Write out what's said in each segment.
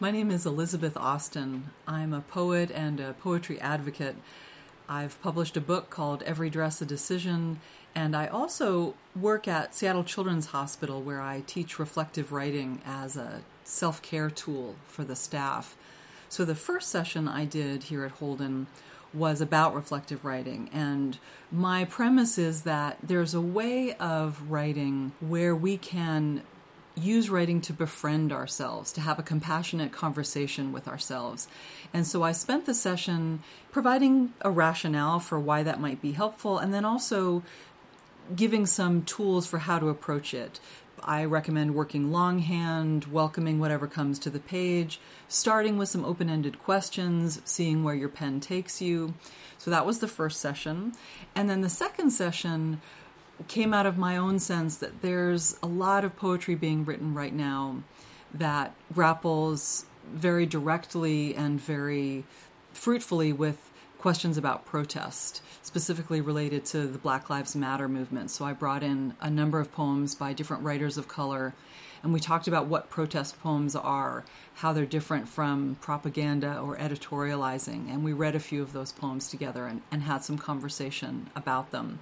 My name is Elizabeth Austin. I'm a poet and a poetry advocate. I've published a book called Every Dress a Decision, and I also work at Seattle Children's Hospital where I teach reflective writing as a self-care tool for the staff. So the first session I did here at Holden was about reflective writing, and my premise is that there's a way of writing where we can use writing to befriend ourselves, to have a compassionate conversation with ourselves. And so I spent the session providing a rationale for why that might be helpful, and then also giving some tools for how to approach it. I recommend working longhand, welcoming whatever comes to the page, starting with some open-ended questions, seeing where your pen takes you. So that was the first session. And then the second session came out of my own sense that there's a lot of poetry being written right now that grapples very directly and very fruitfully with questions about protest, specifically related to the Black Lives Matter movement. So I brought in a number of poems by different writers of color, and we talked about what protest poems are, how they're different from propaganda or editorializing, and we read a few of those poems together and had some conversation about them.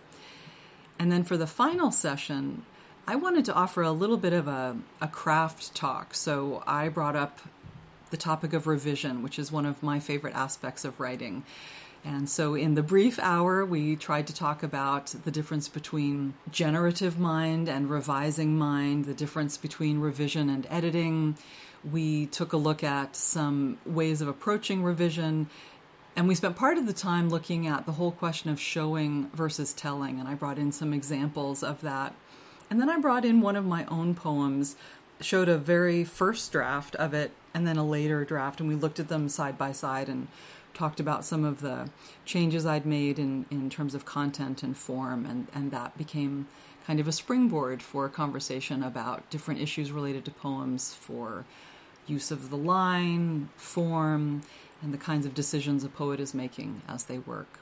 And then for the final session, I wanted to offer a little bit of a craft talk. So I brought up the topic of revision, which is one of my favorite aspects of writing. And so in the brief hour, we tried to talk about the difference between generative mind and revising mind, the difference between revision and editing. We took a look at some ways of approaching revision, and we spent part of the time looking at the whole question of showing versus telling, and I brought in some examples of that. And then I brought in one of my own poems, showed a very first draft of it, and then a later draft, and we looked at them side by side and talked about some of the changes I'd made in terms of content and form, and that became kind of a springboard for a conversation about different issues related to poems, for use of the line, form, and the kinds of decisions a poet is making as they work.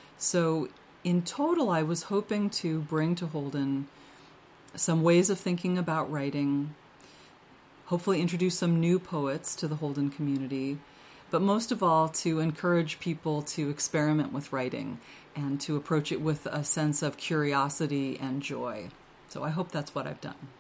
So in total, I was hoping to bring to Holden some ways of thinking about writing, hopefully introduce some new poets to the Holden community, but most of all to encourage people to experiment with writing and to approach it with a sense of curiosity and joy. So I hope that's what I've done.